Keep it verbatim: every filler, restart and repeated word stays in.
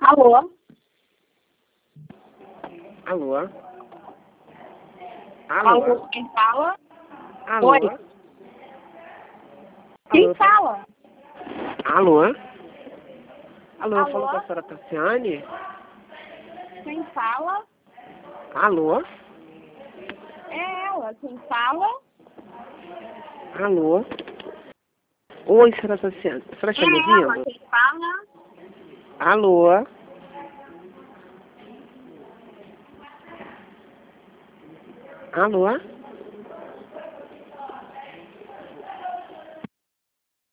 Alô? Alô? Alô, Alô? quem fala? Alô? Oi. Quem Alô? fala? Alô? Alô, eu falo Alô? com a senhora Tassiane? Quem fala? Alô? É ela. Quem fala? Alô? Oi, senhora Tassiane. A senhora está me É ela. ouvindo? Quem fala? Alô? Alô?